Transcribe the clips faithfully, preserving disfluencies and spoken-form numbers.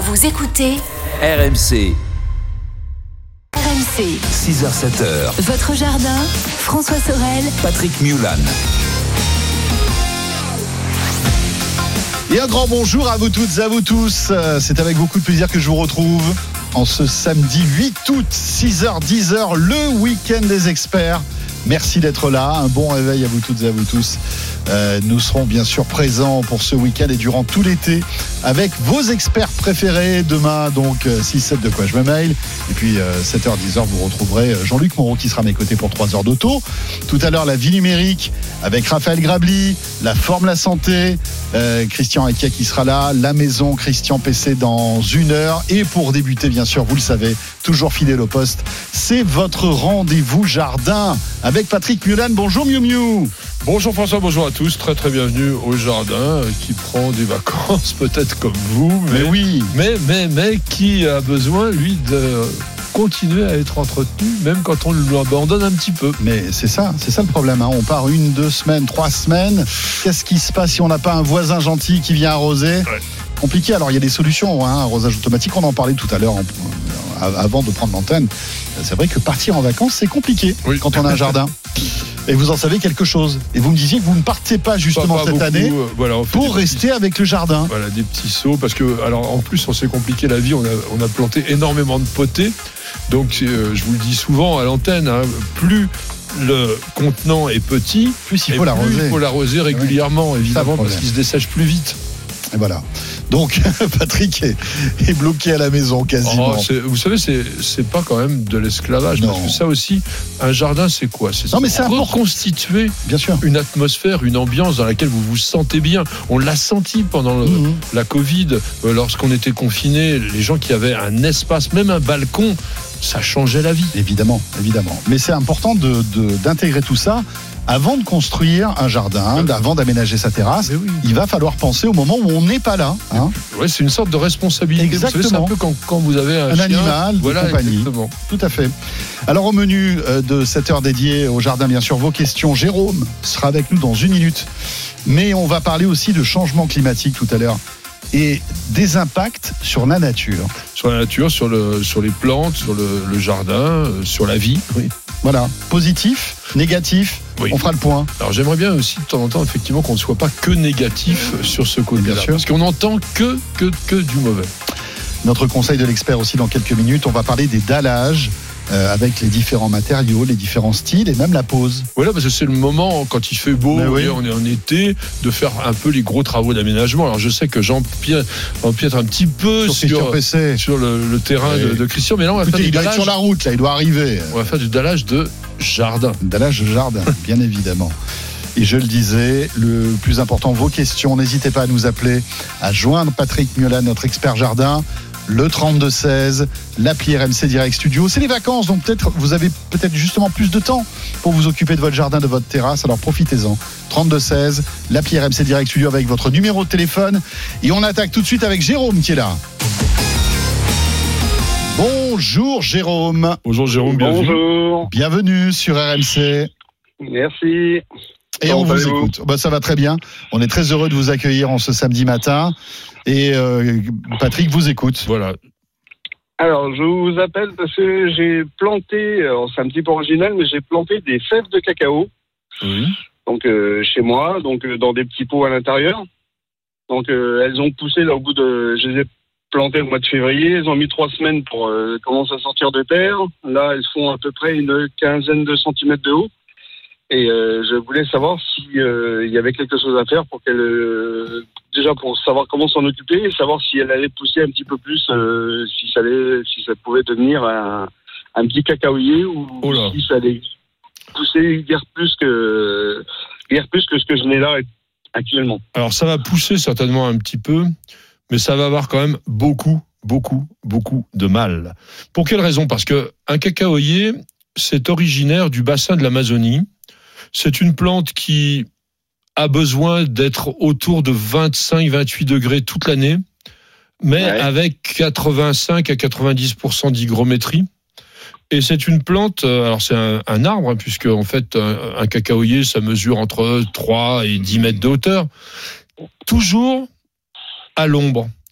Vous écoutez R M C. R M C. six heures sept heures. Votre jardin, François Sorel, Patrick Mulan. Et un grand bonjour à vous toutes et à vous tous. C'est avec beaucoup de plaisir que je vous retrouve en ce samedi huit août, six heures dix, le week-end des experts. Merci d'être là, un bon réveil à vous toutes et à vous tous. Euh, nous serons bien sûr présents pour ce week-end et durant tout l'été avec vos experts préférés. Demain, donc six sept de quoi je me mail. Et puis euh, sept heures dix, vous retrouverez Jean-Luc Moreau qui sera à mes côtés pour trois heures d'auto. Tout à l'heure, la vie numérique avec Raphaël Grabli, la forme, la santé, euh, Christian Akia qui sera là, la maison, Christian P C dans une heure. Et pour débuter, bien sûr, vous le savez, toujours fidèle au poste, c'est votre rendez-vous jardin avec Patrick Mulan. Bonjour Miu Miu. Bonjour François, bonjour à tous, très très bienvenue au jardin qui prend des vacances peut-être comme vous, mais, mais oui, mais, mais, mais qui a besoin lui de continuer à être entretenu même quand on l'abandonne un petit peu. Mais c'est ça, c'est ça le problème, hein. On part une, deux semaines, trois semaines, qu'est-ce qui se passe si on n'a pas un voisin gentil qui vient arroser ? Ouais. Compliqué, alors il y a des solutions, hein, arrosage automatique, on en parlait tout à l'heure en, avant de prendre l'antenne. C'est vrai que partir en vacances c'est compliqué oui. quand on a un jardin. Et vous en savez quelque chose. Et vous me disiez que vous ne partez pas justement pas, pas cette beaucoup, année euh, voilà, pour rester petits, avec le jardin. Voilà, des petits sauts. Parce que, alors en plus, on s'est compliqué la vie. On a, on a planté énormément de potées. Donc, euh, je vous le dis souvent à l'antenne, hein, plus le contenant est petit, plus il faut l'arroser. Plus il faut l'arroser régulièrement, oui. évidemment, parce qu'il se dessèche plus vite. Et voilà. Donc Patrick est, est bloqué à la maison quasiment. Oh, c'est, vous savez, c'est, c'est pas quand même de l'esclavage, non. Parce que ça aussi, un jardin, c'est quoi ? C'est non, mais c'est reconstituer bien sûr. Une atmosphère, une ambiance dans laquelle vous vous sentez bien. On l'a senti pendant le, mmh. la Covid, euh, lorsqu'on était confinés, les gens qui avaient un espace, même un balcon, ça changeait la vie. Évidemment, évidemment. Mais c'est important de, de, d'intégrer tout ça. Avant de construire un jardin, oui. avant d'aménager sa terrasse, oui. il va falloir penser au moment où on n'est pas là. Hein. Oui, c'est une sorte de responsabilité. Exactement. Vous savez, c'est un peu quand, quand vous avez un, un chien, animal voilà, de compagnie. Exactement. Tout à fait. Alors au menu de cette heure dédiée au jardin, bien sûr, vos questions. Jérôme sera avec nous dans une minute. Mais on va parler aussi de changement climatique tout à l'heure. Et des impacts sur la nature. Sur la nature, sur, le, sur les plantes, sur le, le jardin, euh, sur la vie. Oui. Voilà, positif, négatif, oui. On fera le point. Alors j'aimerais bien aussi de temps en temps effectivement qu'on ne soit pas que négatif sur ce côté-là. Bien sûr. Parce qu'on n'entend que, que, que du mauvais. Notre conseil de l'expert aussi dans quelques minutes, on va parler des dallages. Euh, avec les différents matériaux, les différents styles et même la pose. Voilà, parce que c'est le moment, quand il fait beau, oui. on est en été, de faire un peu les gros travaux d'aménagement. Alors je sais que j'empiètre un petit peu sur, sur, sur le, le terrain oui. de, de Christian, mais là on va Écoutez, faire du il dallage. Il doit être sur la route, là, il doit arriver. On va faire du dallage de jardin. Dallage de jardin, bien évidemment. Et je le disais, le plus important, vos questions, n'hésitez pas à nous appeler, à joindre Patrick Mulan, notre expert jardin. Le trente-deux seize, l'appli R M C Direct Studio. C'est les vacances, donc peut-être vous avez peut-être justement plus de temps pour vous occuper de votre jardin, de votre terrasse. Alors profitez-en. trente-deux seize, l'appli R M C Direct Studio avec votre numéro de téléphone. Et on attaque tout de suite avec Jérôme qui est là. Bonjour Jérôme. Bonjour Jérôme, bienvenue. Bonjour. Bienvenue sur R M C. Merci. Et on vous écoute. Bah, ça va très bien. On est très heureux de vous accueillir en ce samedi matin. Et euh, Patrick vous écoute. Voilà. Alors, je vous appelle parce que j'ai planté, alors c'est un petit peu original, mais j'ai planté des fèves de cacao. Oui. Donc, euh, chez moi, donc euh, dans des petits pots à l'intérieur. Donc, euh, elles ont poussé là au bout de... Je les ai plantées au mois de février. Elles ont mis trois semaines pour euh, commencer à sortir de terre. Là, elles font à peu près une quinzaine de centimètres de haut. Et euh, je voulais savoir si euh, il y avait quelque chose à faire pour qu'elle euh, déjà pour savoir comment s'en occuper et savoir si elle allait pousser un petit peu plus, euh, si ça allait, si ça pouvait devenir un, un petit cacaoyer ou oh si ça allait pousser guère plus que guère plus que ce que je n'ai là actuellement. Alors ça va pousser certainement un petit peu, mais ça va avoir quand même beaucoup, beaucoup, beaucoup de mal. Pour quelle raison ? Parce que un cacaoyer, c'est originaire du bassin de l'Amazonie. C'est une plante qui a besoin d'être autour de vingt-cinq à vingt-huit degrés toute l'année, mais ouais. avec quatre-vingt-cinq à quatre-vingt-dix pour cent d'hygrométrie. Et c'est une plante, alors c'est un, un arbre, hein, puisque en fait un, un cacaoyer, ça mesure entre trois et dix mètres de hauteur, toujours à l'ombre.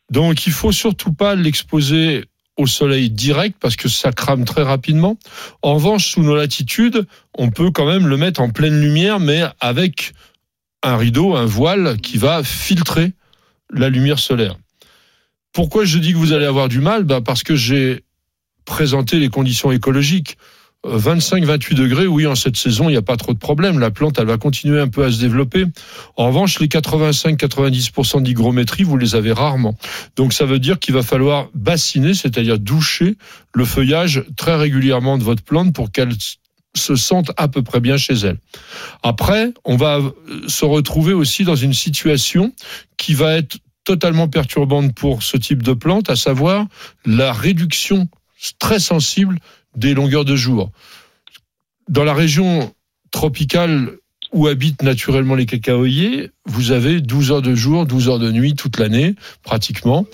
Donc il faut surtout pas l'exposer au soleil direct parce que ça crame très rapidement. En revanche, sous nos latitudes, on peut quand même le mettre en pleine lumière, mais avec un rideau, un voile qui va filtrer la lumière solaire. Pourquoi je dis que vous allez avoir du mal ? Ben parce que j'ai présenté les conditions écologiques. vingt-cinq à vingt-huit degrés, oui, en cette saison, il n'y a pas trop de problème. La plante, elle va continuer un peu à se développer. En revanche, les quatre-vingt-cinq à quatre-vingt-dix pour cent d'hygrométrie, vous les avez rarement. Donc, ça veut dire qu'il va falloir bassiner, c'est-à-dire doucher le feuillage très régulièrement de votre plante pour qu'elle se sente à peu près bien chez elle. Après, on va se retrouver aussi dans une situation qui va être totalement perturbante pour ce type de plante, à savoir la réduction très sensible des longueurs de jour. Dans la région tropicale où habitent naturellement les cacaoyers, vous avez douze heures de jour, douze heures de nuit toute l'année, pratiquement.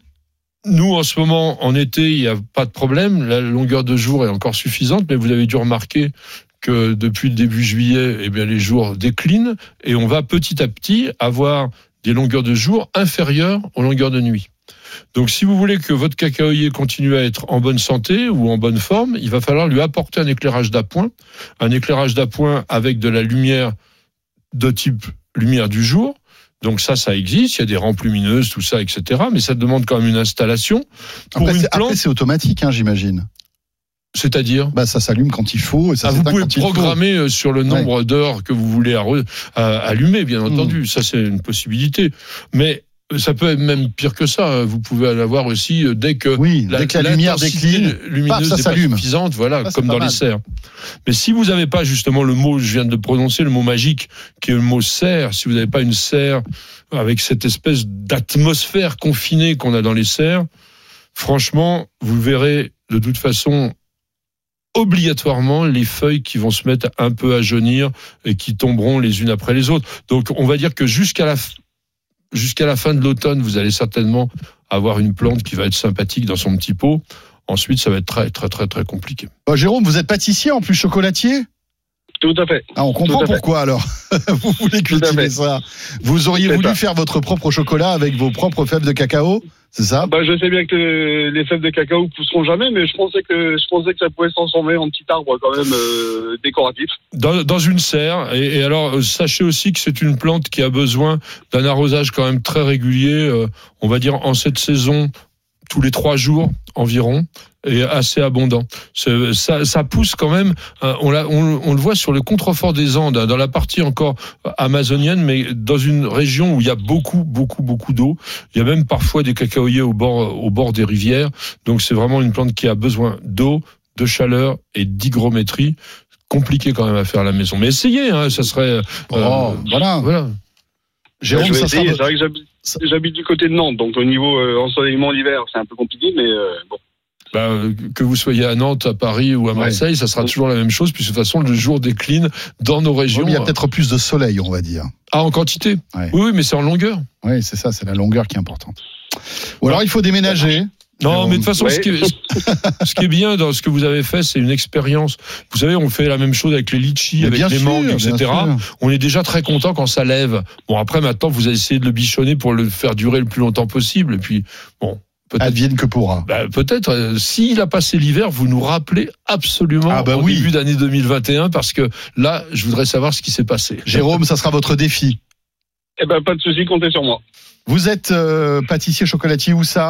Nous, en ce moment, en été, il n'y a pas de problème. La longueur de jour est encore suffisante, mais vous avez dû remarquer que depuis le début juillet, eh bien, les jours déclinent et on va petit à petit avoir des longueurs de jour inférieures aux longueurs de nuit. Donc, si vous voulez que votre cacaoyer continue à être en bonne santé ou en bonne forme, il va falloir lui apporter un éclairage d'appoint, un éclairage d'appoint avec de la lumière de type lumière du jour. Donc ça, ça existe, il y a des rampes lumineuses, tout ça, et cetera. Mais ça demande quand même une installation. Pour après, une c'est, plante, après, c'est automatique, hein, j'imagine. C'est-à-dire bah, ça s'allume quand il faut. Et ça ah, vous pouvez programmer faut. sur le nombre ouais. d'heures que vous voulez arre- à, allumer, bien entendu. Mmh. Ça, c'est une possibilité. Mais ça peut être même pire que ça. Vous pouvez en avoir aussi dès que oui, la, dès que la lumière décline, lumineuse paf, ça n'est pas suffisante, voilà, ça, comme dans mal. les serres. Mais si vous n'avez pas justement le mot, je viens de prononcer le mot magique, qui est le mot serre, si vous n'avez pas une serre avec cette espèce d'atmosphère confinée qu'on a dans les serres, franchement, vous verrez de toute façon obligatoirement les feuilles qui vont se mettre un peu à jaunir et qui tomberont les unes après les autres. Donc on va dire que jusqu'à la Jusqu'à la fin de l'automne, vous allez certainement avoir une plante qui va être sympathique dans son petit pot. Ensuite, ça va être très, très, très, très compliqué. Oh, Jérôme, vous êtes pâtissier en plus chocolatier ? Tout à fait. Ah, on comprend pourquoi fait. Alors. Vous voulez cultiver ça. Vous auriez c'est voulu ça. faire votre propre chocolat avec vos propres fèves de cacao ? C'est ça ? Bah, je sais bien que les fèves de cacao pousseront jamais, mais je pensais que je pensais que ça pouvait se transformer en petit arbre quand même euh, décoratif. Dans, dans une serre. Et, et alors, sachez aussi que c'est une plante qui a besoin d'un arrosage quand même très régulier. Euh, on va dire en cette saison, tous les trois jours environ, et assez abondant. C'est, ça, ça pousse quand même. Euh, on, l'a, on, on le voit sur le contrefort des Andes, hein, dans la partie encore amazonienne, mais dans une région où il y a beaucoup, beaucoup, beaucoup d'eau. Il y a même parfois des cacaoyers au bord, au bord des rivières. Donc c'est vraiment une plante qui a besoin d'eau, de chaleur et d'hygrométrie. Compliqué quand même à faire à la maison. Mais essayez, hein, ça serait. Euh, oh, voilà. voilà. Jérôme, je vais ça essayer. Sera... C'est vrai que j'habite, j'habite du côté de Nantes, donc au niveau euh, ensoleillement l'hiver, c'est un peu compliqué, mais euh, bon. Bah, que vous soyez à Nantes, à Paris ou à Marseille, ouais. ça sera toujours la même chose, puisque de toute façon, le jour décline dans nos régions. Oui, il y a peut-être plus de soleil, on va dire. Ah, en quantité ouais. Oui, oui, mais c'est en longueur. Oui, c'est ça, c'est la longueur qui est importante. Ou alors, il faut déménager. Non, mais de toute façon, ouais. ce, qui est, ce qui est bien dans ce que vous avez fait, c'est une expérience. Vous savez, on fait la même chose avec les litchis, avec les mangues, et cetera. On est déjà très content quand ça lève. Bon, après, maintenant, vous allez essayer de le bichonner pour le faire durer le plus longtemps possible. Et puis, bon... Peut-être. Advienne que pourra. Bah, peut-être. Euh, s'il a passé l'hiver, vous nous rappelez absolument ah bah au oui. début d'année deux mille vingt et un, parce que là, je voudrais savoir ce qui s'est passé. Jérôme, ça sera votre défi. Eh ben, pas de souci, comptez sur moi. Vous êtes euh, pâtissier chocolatier où ça ?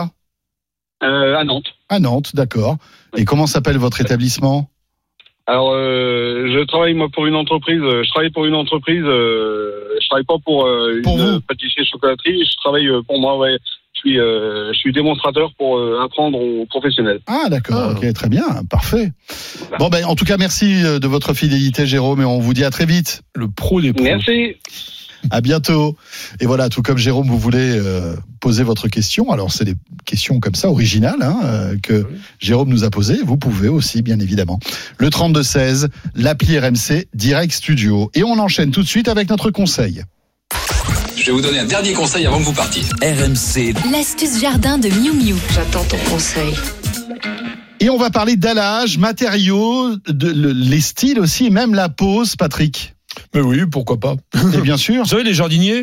euh, À Nantes. À Nantes, d'accord. Et comment s'appelle votre établissement ? Alors, euh, je travaille moi pour une entreprise. Je travaille pour une entreprise. Euh, je travaille pas pour, euh, pour une vous. pâtissier chocolatier. Je travaille pour moi. Ouais. Je suis, euh, je suis démonstrateur pour euh, apprendre aux professionnels. Ah d'accord, ah. ok, très bien, parfait. Voilà. Bon ben en tout cas merci de votre fidélité Jérôme et on vous dit à très vite. Le pro des pros. Merci. À bientôt. Et voilà, tout comme Jérôme, vous voulez euh, poser votre question. Alors c'est des questions comme ça originales hein, euh, que oui. Jérôme nous a posées. Vous pouvez aussi, bien évidemment. Le trente-deux seize, l'appli R M C Direct Studio. Et on enchaîne tout de suite avec notre conseil. Je vais vous donner un dernier conseil avant que vous partiez. R M C. L'astuce jardin de Miu Miu. J'attends ton conseil. Et on va parler d'allage, matériaux, de, le, les styles aussi, et même la pose, Patrick. Mais oui, pourquoi pas. Et bien sûr. Vous savez, les jardiniers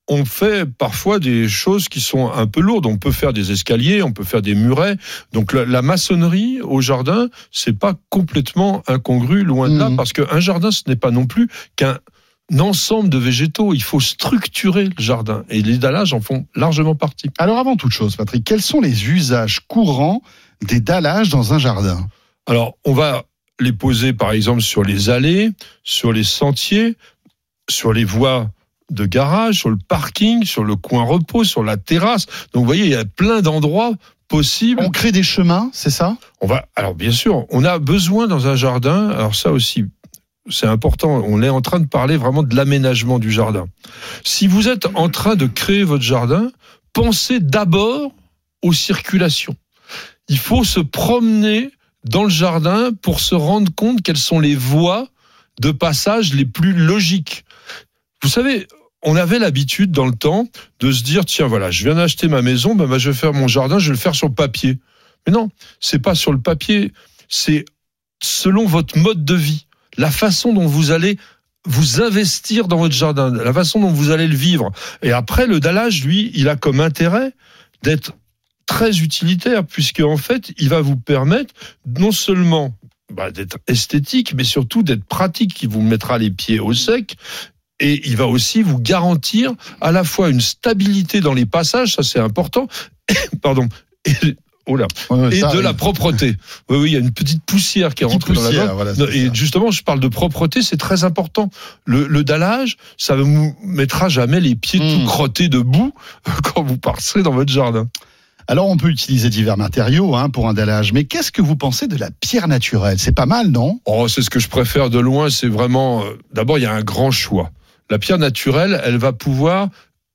on fait parfois des choses qui sont un peu lourdes. On peut faire des escaliers, on peut faire des murets. Donc la, la maçonnerie au jardin, c'est pas complètement incongru, loin de là, Mmh. parce qu'un jardin, ce n'est pas non plus qu'un ensemble de végétaux. Il faut structurer le jardin. Et les dallages en font largement partie. Alors avant toute chose, Patrick, quels sont les usages courants des dallages dans un jardin ? Alors, on va les poser, par exemple, sur les allées, sur les sentiers, sur les voies de garage, sur le parking, sur le coin repos, sur la terrasse. Donc, vous voyez, il y a plein d'endroits possibles. On crée des chemins, c'est ça ? On va, alors, bien sûr, on a besoin dans un jardin, alors ça aussi, c'est important, on est en train de parler vraiment de l'aménagement du jardin. Si vous êtes en train de créer votre jardin, pensez d'abord aux circulations. Il faut se promener dans le jardin pour se rendre compte quelles sont les voies de passage les plus logiques. Vous savez, on avait l'habitude dans le temps de se dire, tiens, voilà, je viens d'acheter ma maison, ben, ben, je vais faire mon jardin, je vais le faire sur le papier. Mais non, c'est pas sur le papier, c'est selon votre mode de vie, la façon dont vous allez vous investir dans votre jardin, la façon dont vous allez le vivre. Et après, le dallage, lui, il a comme intérêt d'être très utilitaire, puisque en fait, il va vous permettre non seulement bah, d'être esthétique, mais surtout d'être pratique, qui vous mettra les pieds au sec, et il va aussi vous garantir à la fois une stabilité dans les passages, ça c'est important, pardon, et, oh là, Ouais, et ça de arrive. la propreté. Oui, oui, il y a une petite poussière qui est Petite rentrée dans la poussière, langue. voilà, c'est Non, et ça. justement, je parle de propreté, c'est très important. Le, le dallage, ça ne vous mettra jamais les pieds Mmh. tout crottés de boue quand vous passerez dans votre jardin. Alors on peut utiliser divers matériaux hein, pour un dallage, mais qu'est-ce que vous pensez de la pierre naturelle ? C'est pas mal, non ? Oh, c'est ce que je préfère de loin, c'est vraiment... euh, D'abord, il y a un grand choix. La pierre naturelle, elle va pouvoir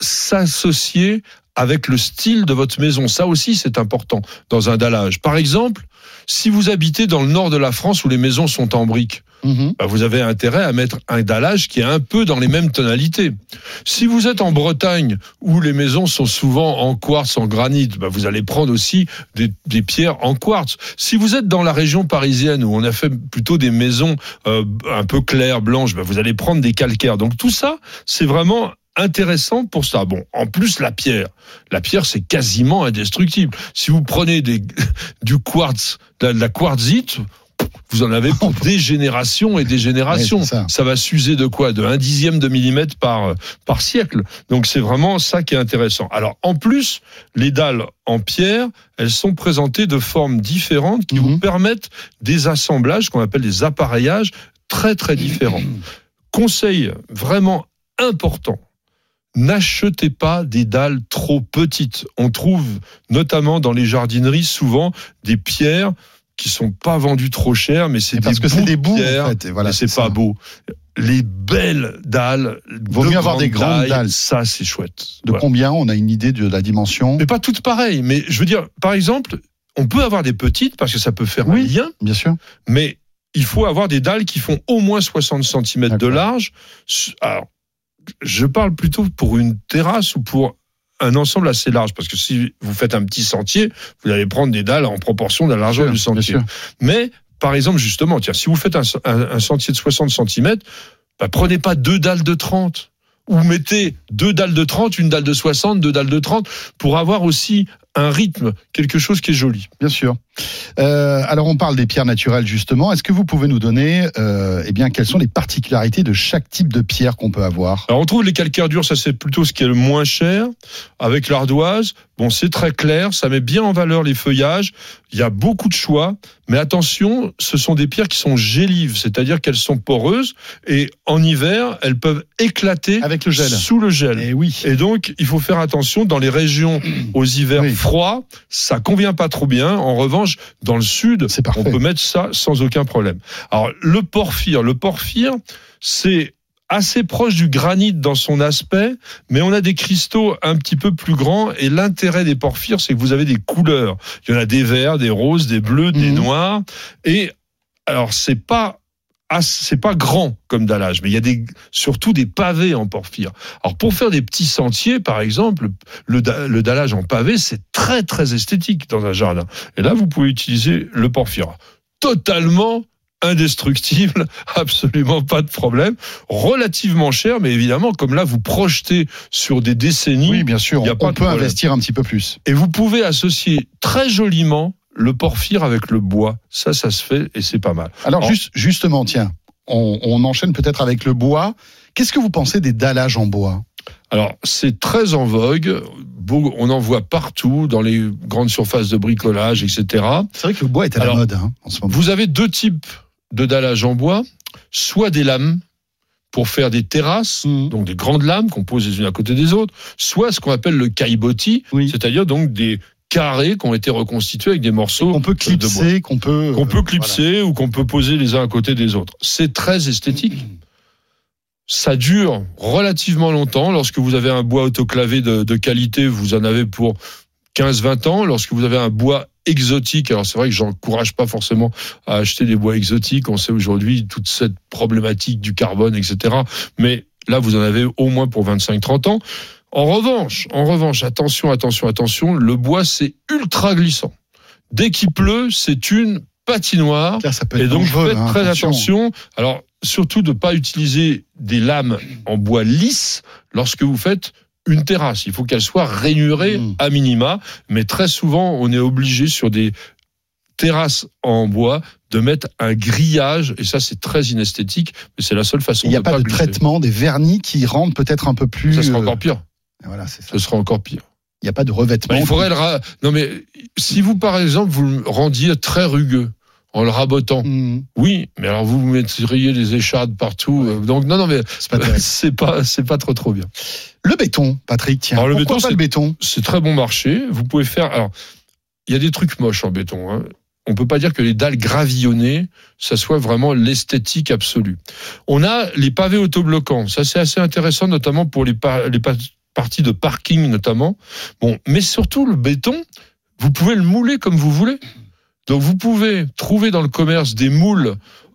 s'associer avec le style de votre maison. Ça aussi, c'est important dans un dallage. Par exemple, si vous habitez dans le nord de la France où les maisons sont en briques, Mmh. bah, vous avez intérêt à mettre un dallage qui est un peu dans les mêmes tonalités. Si vous êtes en Bretagne, où les maisons sont souvent en quartz, en granit, bah, vous allez prendre aussi des, des pierres en quartz. Si vous êtes dans la région parisienne, où on a fait plutôt des maisons euh, un peu claires, blanches, bah, vous allez prendre des calcaires. Donc tout ça, c'est vraiment intéressant pour ça. Bon, en plus, la pierre. La pierre, c'est quasiment indestructible. Si vous prenez des, du quartz, de la, de la quartzite, vous en avez pour des générations et des générations. Ouais, c'est ça. Ça va s'user de quoi ? De un dixième de millimètre par, par siècle. Donc c'est vraiment ça qui est intéressant. Alors en plus, les dalles en pierre, elles sont présentées de formes différentes qui Mhm. vous permettent des assemblages qu'on appelle des appareillages très très différents. Conseil vraiment important. N'achetez pas des dalles trop petites. On trouve notamment dans les jardineries souvent des pierres qui sont pas vendus trop cher, mais c'est Et des parce que c'est bouts des bouts, de pierre, en fait, et voilà, et c'est c'est pas ça. beau. Les belles dalles, Vaut de mieux avoir des grandes tailles, dalles. ça c'est chouette. De Voilà. combien ? On a une idée de la dimension ? Mais pas toutes pareilles. Mais je veux dire, par exemple, on peut avoir des petites parce que ça peut faire Oui. un lien, Bien sûr. mais il faut avoir des dalles qui font au moins soixante centimètres de D'accord. large. Alors, je parle plutôt pour une terrasse ou pour un ensemble assez large, parce que si vous faites un petit sentier, vous allez prendre des dalles en proportion de la largeur Bien du sûr, bien sentier. sûr. Mais, par exemple, justement, tiens, si vous faites un, un, un sentier de soixante centimètres, bah, prenez pas deux dalles de trente. Ou mettez deux dalles de trente, une dalle de soixante, deux dalles de trente, pour avoir aussi un rythme, quelque chose qui est joli. Bien sûr. Euh, alors on parle des pierres naturelles justement. Est-ce que vous pouvez nous donner, euh, eh bien, quelles sont les particularités de chaque type de pierre qu'on peut avoir ? Alors on trouve les calcaires durs, ça c'est plutôt ce qui est le moins cher. Avec l'ardoise, bon c'est très clair, ça met bien en valeur les feuillages. Il y a beaucoup de choix, mais attention, ce sont des pierres qui sont gélives, c'est-à-dire qu'elles sont poreuses et en hiver elles peuvent éclater Avec le gel. sous le gel. Eh oui. Et donc, il faut faire attention dans les régions aux hivers Oui. froids, ça convient pas trop bien. En revanche, dans le sud, C'est parfait. on peut mettre ça sans aucun problème. Alors, le porphyre, le porphyre, c'est assez proche du granit dans son aspect, mais on a des cristaux un petit peu plus grands et l'intérêt des porphyres, c'est que vous avez des couleurs. Il y en a des verts, des roses, des bleus, des Mhm. noirs. Et alors, c'est pas Ah, c'est pas grand comme dallage, mais il y a des, surtout des pavés en porphyre. Alors pour faire des petits sentiers, par exemple, le, le dallage en pavé, c'est très très esthétique dans un jardin. Et là, vous pouvez utiliser le porphyre. Totalement indestructible, absolument pas de problème, relativement cher, mais évidemment, comme là, vous projetez sur des décennies. Oui, bien sûr, il y a on, pas on de peut problème. investir un petit peu plus. Et vous pouvez associer très joliment le porphyre avec le bois. Ça, ça se fait et c'est pas mal. Alors, Alors juste, justement, tiens, on, on enchaîne peut-être avec le bois. Qu'est-ce que vous pensez des dallages en bois ? Alors, c'est très en vogue. On en voit partout, dans les grandes surfaces de bricolage, et cetera. C'est vrai que le bois est à Alors, la mode hein, en ce moment. Vous avez deux types de dallage en bois. Soit des lames pour faire des terrasses, Mmh. donc des grandes lames qu'on pose les unes à côté des autres, soit ce qu'on appelle le caillebotis, Oui. c'est-à-dire donc des carrés qui ont été reconstitués avec des morceaux Qu'on peut de bois. clipser, qu'on peut... Qu'on peut euh, clipser ou qu'on peut poser les uns à côté des autres. C'est très esthétique. Ça dure relativement longtemps. Lorsque vous avez un bois autoclavé de, de qualité, vous en avez pour quinze vingt ans. Lorsque vous avez un bois exotique, alors c'est vrai que j'encourage pas forcément à acheter des bois exotiques. On sait aujourd'hui toute cette problématique du carbone, et cetera. Mais là, vous en avez au moins pour vingt-cinq trente ans. En revanche, en revanche, attention, attention, attention, le bois, c'est ultra glissant. Dès qu'il pleut, c'est une patinoire. Là, ça peut être Et donc, dangereux, faites hein, très attention. attention. Alors, surtout de ne pas utiliser des lames en bois lisse lorsque vous faites une terrasse. Il faut qu'elle soit rainurée Mmh. à minima. Mais très souvent, on est obligé sur des terrasses en bois de mettre un grillage. Et ça, c'est très inesthétique. Mais c'est la seule façon Il n'y de a pas pas de glisser. traitement, des vernis qui rendent peut-être un peu plus... Ça sera euh, encore pire. Voilà, c'est ça. Ce sera encore pire. Il n'y a pas de revêtement. Bah, il faudrait le ra- Non, mais si vous, par exemple, vous le rendiez très rugueux, en le rabotant, Mmh. oui, mais alors vous vous mettriez les échardes partout. euh, Donc, non, non, mais C'est pas terrible. c'est pas, c'est pas trop, trop bien. Le béton, Patrick, tiens. Alors, le Pourquoi béton, pas c'est- le béton ? C'est très bon marché. Vous pouvez faire. Alors, il y a des trucs moches en béton. Hein. On peut pas dire que les dalles gravillonnées, ça soit vraiment l'esthétique absolue. On a les pavés autobloquants. Ça, c'est assez intéressant, notamment pour les, pa- les pa- parties de parking, notamment. Bon, mais surtout le béton, vous pouvez le mouler comme vous voulez. Donc, vous pouvez trouver dans le commerce des moules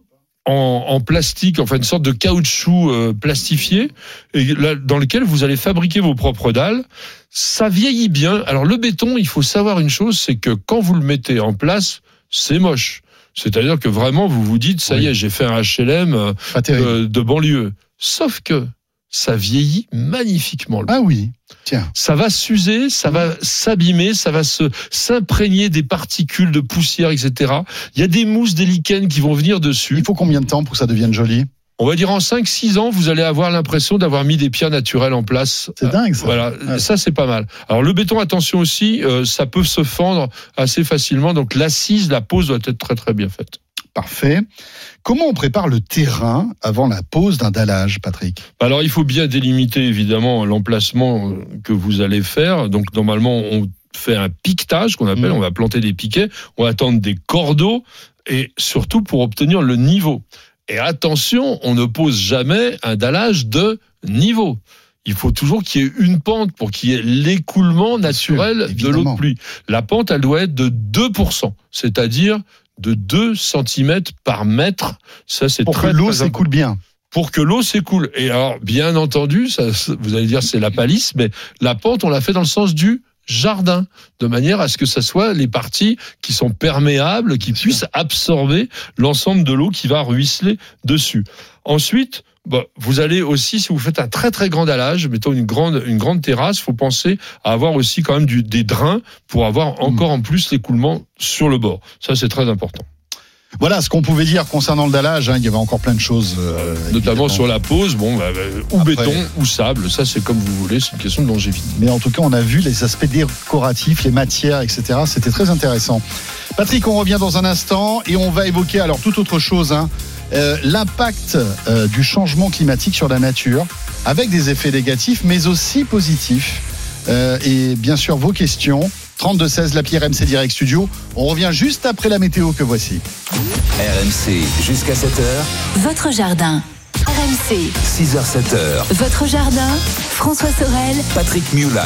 en, en plastique, enfin une sorte de caoutchouc euh, plastifié, et là, dans lequel vous allez fabriquer vos propres dalles. Ça vieillit bien. Alors le béton, il faut savoir une chose, c'est que quand vous le mettez en place, c'est moche. C'est-à-dire que vraiment, vous vous dites, ça Oui. y est, j'ai fait un H L M euh, Pas terrible. de, de banlieue. Sauf que ça vieillit magnifiquement. Ah oui, tiens. Ça va s'user, ça va s'abîmer, ça va se s'imprégner des particules de poussière, et cetera. Il y a des mousses, des lichens qui vont venir dessus. Il faut combien de temps pour que ça devienne joli ? On va dire en cinq six ans, vous allez avoir l'impression d'avoir mis des pierres naturelles en place. C'est dingue, ça. Voilà, Ouais. ça c'est pas mal. Alors le béton, attention aussi, euh, ça peut se fendre assez facilement. Donc l'assise, la pose doit être très très bien faite. Parfait. Comment on prépare le terrain avant la pose d'un dallage, Patrick ? Alors il faut bien délimiter évidemment l'emplacement euh, que vous allez faire. Donc normalement on fait un piquetage qu'on appelle, Mmh. on va planter des piquets, on va tendre des cordeaux et surtout pour obtenir le niveau. Et attention, on ne pose jamais un dallage de niveau. Il faut toujours qu'il y ait une pente pour qu'il y ait l'écoulement naturel sûr, de évidemment. l'eau de pluie. La pente, elle doit être de deux pour cent, c'est-à-dire de deux centimètres par mètre. Ça, c'est Pour très, que l'eau très s'écoule bien. pour que l'eau s'écoule. Et alors, bien entendu, ça, vous allez dire c'est la palisse, mais la pente, on l'a fait dans le sens du jardin, de manière à ce que ça soit les parties qui sont perméables, qui Bien puissent sûr. absorber l'ensemble de l'eau qui va ruisseler dessus. Ensuite, bah, vous allez aussi, si vous faites un très très grand dallage, mettons une grande une grande terrasse, faut penser à avoir aussi quand même du, des drains pour avoir encore en plus l'écoulement sur le bord. Ça, c'est très important. Voilà ce qu'on pouvait dire concernant le dallage. Hein. Il y avait encore plein de choses. Euh, Notamment évidemment. sur la pose, bon, bah, bah, ou Après- béton ou sable, ça c'est comme vous voulez, c'est une question de longévité. Mais en tout cas, on a vu les aspects décoratifs, les matières, et cetera. C'était très intéressant. Patrick, on revient dans un instant et on va évoquer alors toute autre chose. Hein. Euh, l'impact euh, du changement climatique sur la nature, avec des effets négatifs, mais aussi positifs. Euh, et bien sûr, vos questions. trente-deux seize, l'appli R M C Direct Studio. On revient juste après la météo que voici. R M C jusqu'à sept heures, Votre jardin. R M C. six heures sept heures. Votre jardin. François Sorel. Patrick Mulan.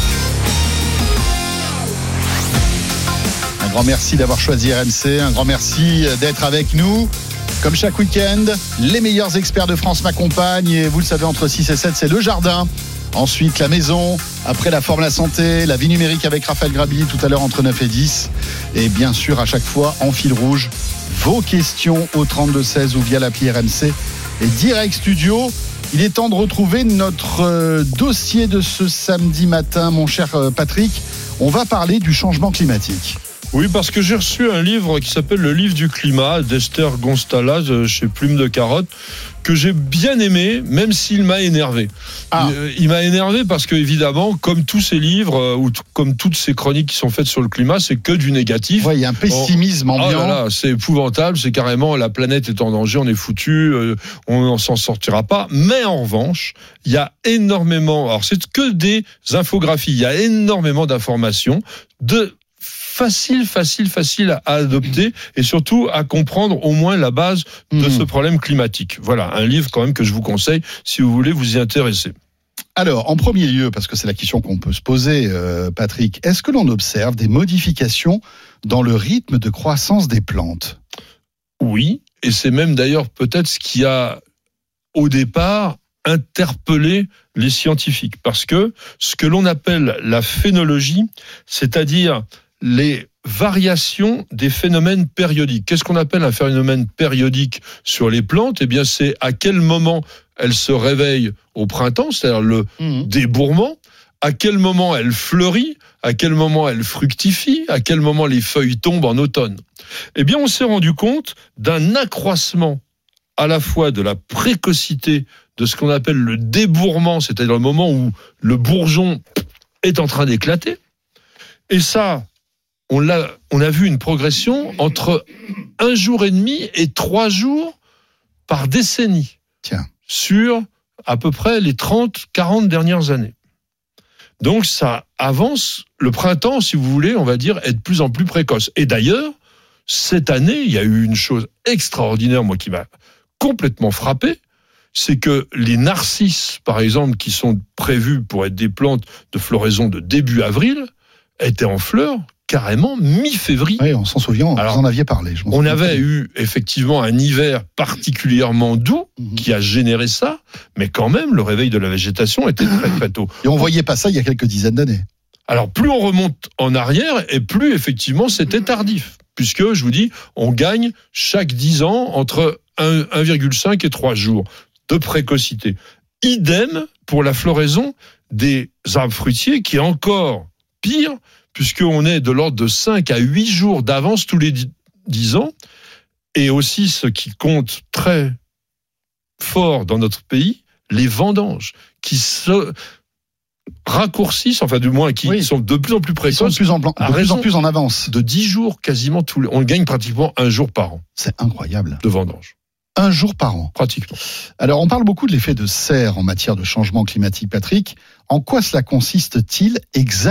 Un grand merci d'avoir choisi R M C. Un grand merci d'être avec nous. Comme chaque week-end, les meilleurs experts de France m'accompagnent. Et vous le savez, entre six et sept, c'est le jardin. Ensuite, la maison. Après, la forme, la santé. La vie numérique avec Raphaël Grabili tout à l'heure entre neuf et dix. Et bien sûr, à chaque fois, en fil rouge, vos questions au trente-deux seize ou via l'appli R M C et Direct Studio. Il est temps de retrouver notre euh, dossier de ce samedi matin, mon cher euh, Patrick. On va parler du changement climatique. Oui, parce que j'ai reçu un livre qui s'appelle Le livre du climat d'Esther Gonzalez chez Plume de Carotte, que j'ai bien aimé, même s'il m'a énervé. Ah. Il, il m'a énervé parce que, évidemment, comme tous ces livres, ou t- comme toutes ces chroniques qui sont faites sur le climat, c'est que du négatif. Ouais, il y a un pessimisme Oh, ambiant. oh là là, c'est épouvantable, c'est carrément la planète est en danger, on est foutu, euh, on n'en s'en sortira pas. Mais en revanche, il y a énormément, alors c'est que des infographies, il y a énormément d'informations, de facile, facile, facile à adopter et surtout à comprendre au moins la base de Mmh. ce problème climatique. Voilà, un livre quand même que je vous conseille si vous voulez vous y intéresser. Alors, en premier lieu, parce que c'est la question qu'on peut se poser, euh, Patrick, est-ce que l'on observe des modifications dans le rythme de croissance des plantes ? Oui, et c'est même d'ailleurs peut-être ce qui a au départ interpellé les scientifiques, parce que ce que l'on appelle la phénologie, c'est-à-dire les variations des phénomènes périodiques. Qu'est-ce qu'on appelle un phénomène périodique sur les plantes ? Eh bien, c'est à quel moment elles se réveillent au printemps, c'est-à-dire le Mmh. débourrement, à quel moment elle fleurit, à quel moment elle fructifie, à quel moment les feuilles tombent en automne. Eh bien, on s'est rendu compte d'un accroissement à la fois de la précocité de ce qu'on appelle le débourrement, c'est-à-dire le moment où le bourgeon est en train d'éclater. Et ça, on l'a, on a vu une progression entre un jour et demi et trois jours par décennie. Tiens. Sur à peu près les trente, quarante dernières années. Donc ça avance, le printemps, si vous voulez, on va dire, est de plus en plus précoce. Et d'ailleurs, cette année, il y a eu une chose extraordinaire, moi, qui m'a complètement frappé, c'est que les narcisses, par exemple, qui sont prévus pour être des plantes de floraison de début avril, étaient en fleurs carrément mi-février. Oui, on s'en souvient, Alors, vous en aviez parlé. Je m'en On souviens avait très bien. eu effectivement un hiver particulièrement doux Mhm. qui a généré ça, mais quand même, le réveil de la végétation était très très tôt. Et on voyait pas ça il y a quelques dizaines d'années. Alors, plus on remonte en arrière, et plus effectivement c'était tardif. Puisque, je vous dis, on gagne chaque dix ans entre un virgule cinq et trois jours de précocité. Idem pour la floraison des arbres fruitiers, qui est encore pire, puisqu'on est de l'ordre de cinq à huit jours d'avance tous les dix ans. Et aussi, ce qui compte très fort dans notre pays, les vendanges, qui se raccourcissent, enfin du moins qui Oui. sont de plus en plus Ils sont de précoces, plus en, blanc, à de plus raison en plus en avance. de dix jours quasiment tous les... On gagne pratiquement un jour par an C'est incroyable. de vendange, Un jour par an. pratiquement. Alors, on parle beaucoup de l'effet de serre en matière de changement climatique, Patrick. En quoi cela consiste-t-il exactement ?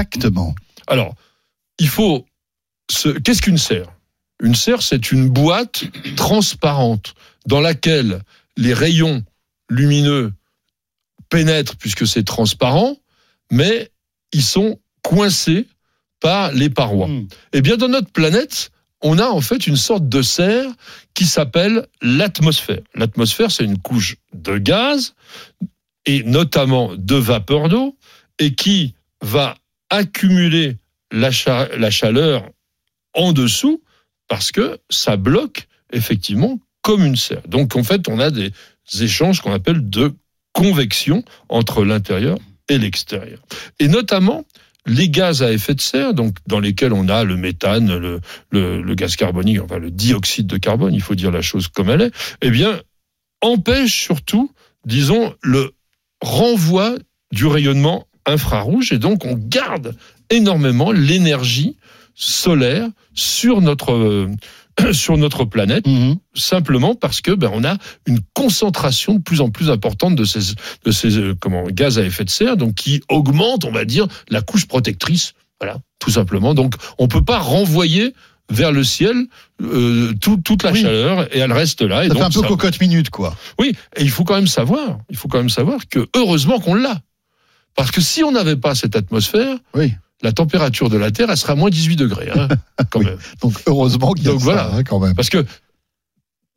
Alors, il faut... Se... Qu'est-ce qu'une serre ? Une serre, c'est une boîte transparente dans laquelle les rayons lumineux pénètrent puisque c'est transparent, mais ils sont coincés par les parois. Mmh. Eh bien, dans notre planète, on a en fait une sorte de serre qui s'appelle l'atmosphère. L'atmosphère, c'est une couche de gaz, et notamment de vapeur d'eau, et qui va accumuler la, cha- la chaleur en dessous, parce que ça bloque effectivement comme une serre. Donc en fait, on a des échanges qu'on appelle de convection entre l'intérieur et l'extérieur. Et notamment, les gaz à effet de serre, donc dans lesquels on a le méthane, le, le, le gaz carbonique, enfin le dioxyde de carbone, il faut dire la chose comme elle est, eh bien, empêchent surtout, disons, le renvoi du rayonnement infrarouge, et donc on garde énormément l'énergie solaire sur notre euh, sur notre planète, Mmh. simplement parce que ben on a une concentration de plus en plus importante de ces de ces euh, comment gaz à effet de serre, donc qui augmente, on va dire, la couche protectrice, voilà, tout simplement. Donc on peut pas renvoyer vers le ciel euh, tout, toute la Oui. chaleur, et elle reste là. Et Ça donc, fait un peu ça- cocotte minute, quoi. Oui, et il faut quand même savoir, il faut quand même savoir que heureusement qu'on l'a, parce que si on n'avait pas cette atmosphère, Oui. la température de la Terre, elle sera à moins dix-huit degrés, hein, quand Oui. même. Donc, heureusement qu'il y a Donc, ça, voilà. hein, quand même. Parce que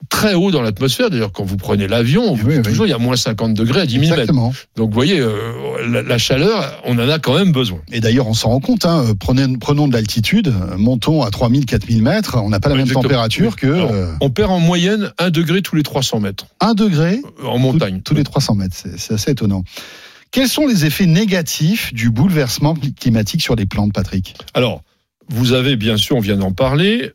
très haut dans l'atmosphère. D'ailleurs, quand vous prenez l'avion, on vous oui, dit oui. toujours il y a moins cinquante degrés à dix mille mètres. Exactement. Donc, vous voyez, euh, la, la chaleur, on en a quand même besoin. Et d'ailleurs, on s'en rend compte. Hein, prenez, prenons de l'altitude, montons à trois mille, quatre mille mètres. On n'a pas la Oui, même exactement. température Oui. que Alors, euh, on perd en moyenne un degré tous les trois cents mètres un degré en montagne. tous, tous les trois cents mètres. C'est, c'est assez étonnant. Quels sont les effets négatifs du bouleversement climatique sur les plantes, Patrick ? Alors, vous avez bien sûr, on vient d'en parler,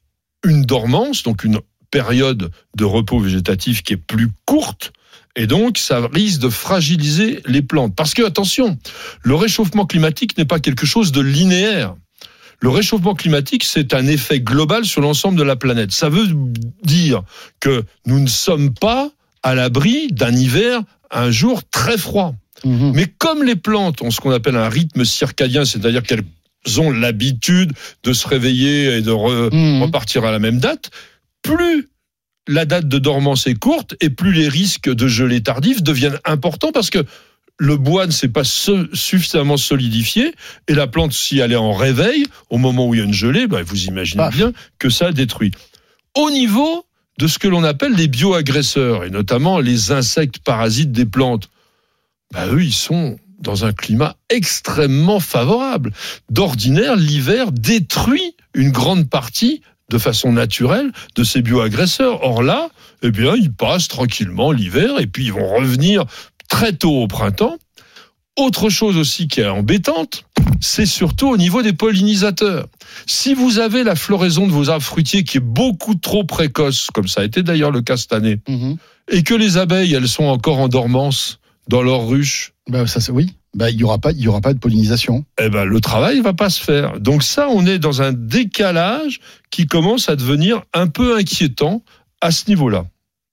une dormance, donc une période de repos végétatif qui est plus courte, et donc ça risque de fragiliser les plantes. Parce que, attention, le réchauffement climatique n'est pas quelque chose de linéaire. Le réchauffement climatique, c'est un effet global sur l'ensemble de la planète. Ça veut dire que nous ne sommes pas à l'abri d'un hiver, un jour très froid. Mmh. Mais comme les plantes ont ce qu'on appelle un rythme circadien, c'est-à-dire qu'elles ont l'habitude de se réveiller et de re- Mmh. repartir à la même date, plus la date de dormance est courte et plus les risques de gelée tardive deviennent importants parce que le bois ne s'est pas so- suffisamment solidifié et la plante, si elle est en réveil, au moment où il y a une gelée, ben vous imaginez Paf. bien que ça détruit. Au niveau de ce que l'on appelle les bioagresseurs, et notamment les insectes parasites des plantes, ben eux, ils sont dans un climat extrêmement favorable. D'ordinaire, l'hiver détruit une grande partie de façon naturelle de ces bioagresseurs. Or là, eh bien, ils passent tranquillement l'hiver et puis ils vont revenir très tôt au printemps. Autre chose aussi qui est embêtante, c'est surtout au niveau des pollinisateurs. Si vous avez la floraison de vos arbres fruitiers qui est beaucoup trop précoce, comme ça a été d'ailleurs le cas cette année, Mmh. et que les abeilles, elles sont encore en dormance dans leurs ruches, Bah, ça, c'est, oui. Bah, il n'y aura pas, il y aura pas de pollinisation. eh ben, le travail va pas se faire. Donc ça, on est dans un décalage qui commence à devenir un peu inquiétant à ce niveau-là.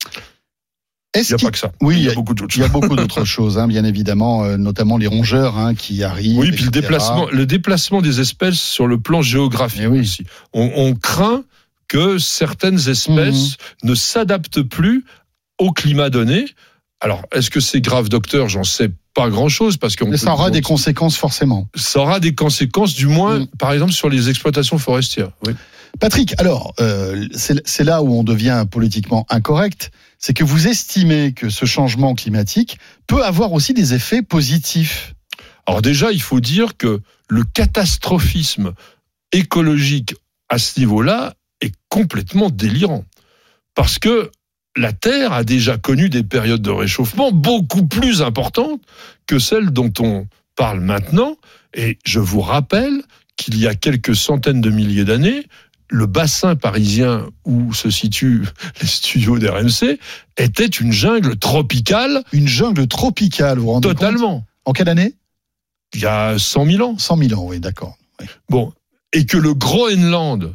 Il Est-ce n'y a qu'il- pas que ça. Oui, il y a beaucoup d'autres Il y a choses. beaucoup d'autres choses, hein, bien évidemment, euh, notamment les rongeurs hein, qui arrivent. Oui, puis le et cetera. déplacement, le déplacement des espèces sur le plan géographique Eh oui. aussi. On, on craint que certaines espèces ne s'adaptent plus au climat donné. Alors, est-ce que c'est grave, docteur ? J'en sais pas grand-chose parce qu'on Mais peut ça aura toujours- des conséquences forcément. ça aura des conséquences, du moins, Mm. par exemple, sur les exploitations forestières. Oui. Patrick, alors, euh, c'est, c'est là où on devient politiquement incorrect, c'est que vous estimez que ce changement climatique peut avoir aussi des effets positifs. Alors déjà, il faut dire que le catastrophisme écologique à ce niveau-là est complètement délirant. Parce que la Terre a déjà connu des périodes de réchauffement beaucoup plus importantes que celles dont on parle maintenant. Et je vous rappelle qu'il y a quelques centaines de milliers d'années, le bassin parisien où se situent les studios d'R M C était une jungle tropicale Une jungle tropicale, vous vous rendez compte ? totalement. En quelle année ? Il y a cent mille ans. cent mille ans, oui, d'accord. Oui. Bon, et que le Groenland,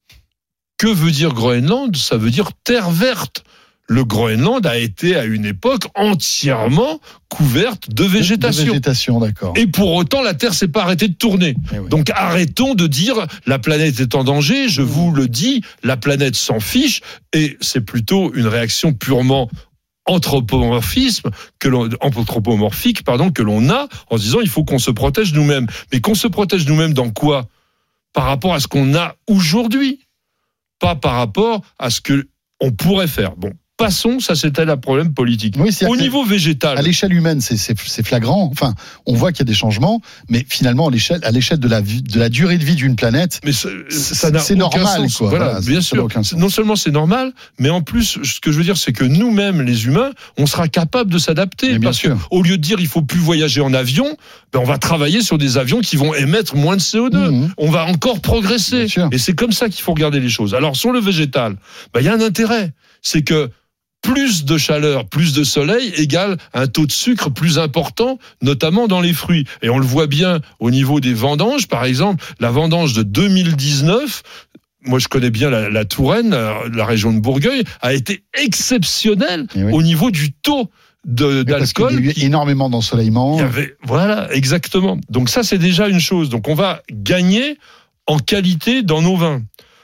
que veut dire Groenland ? Ça veut dire terre verte. Le Groenland a été à une époque entièrement couverte de De végétation. végétation, d'accord. Et pour autant, la Terre s'est pas arrêtée de tourner. Eh oui. Donc arrêtons de dire la planète est en danger. Je vous le dis, la planète s'en fiche. Et c'est plutôt une réaction purement anthropomorphisme que l'on, anthropomorphique pardon que l'on a en se disant il faut qu'on se protège nous-mêmes. Mais qu'on se protège nous-mêmes dans quoi ? Par rapport à ce qu'on a aujourd'hui, pas par rapport à ce que on pourrait faire. Bon, passons, ça c'était le problème politique. Oui, c'est-à-dire Au que niveau végétal, à l'échelle humaine, c'est, c'est, c'est flagrant. Enfin, on voit qu'il y a des changements, mais finalement, à l'échelle, à l'échelle de la, vie- de la durée de vie d'une planète, mais ça, ça n'a c'est aucun normal, sens. quoi. Voilà, Voilà, bien ça n'a sûr. aucun sens. Non seulement c'est normal, mais en plus, ce que je veux dire, c'est que nous-mêmes, les humains, on sera capable de s'adapter. Mais bien Parce sûr. que, au lieu de dire il faut plus voyager en avion, ben on va travailler sur des avions qui vont émettre moins de C O deux. Mhm. On va encore progresser. Bien sûr. Et c'est comme ça qu'il faut regarder les choses. Alors, sur le végétal, ben, il y a un intérêt. C'est que plus de chaleur, plus de soleil égale un taux de sucre plus important, notamment dans les fruits. Et on le voit bien au niveau des vendanges, par exemple, la vendange de deux mille dix-neuf, moi je connais bien la, la Touraine, la, la région de Bourgueil, a été exceptionnelle Eh oui. au niveau du taux de, Mais parce qu'il d'alcool. y a eu qui- énormément d'ensoleillement. il y avait, voilà, exactement. Donc ça, c'est déjà une chose. Donc on va gagner en qualité dans nos vins.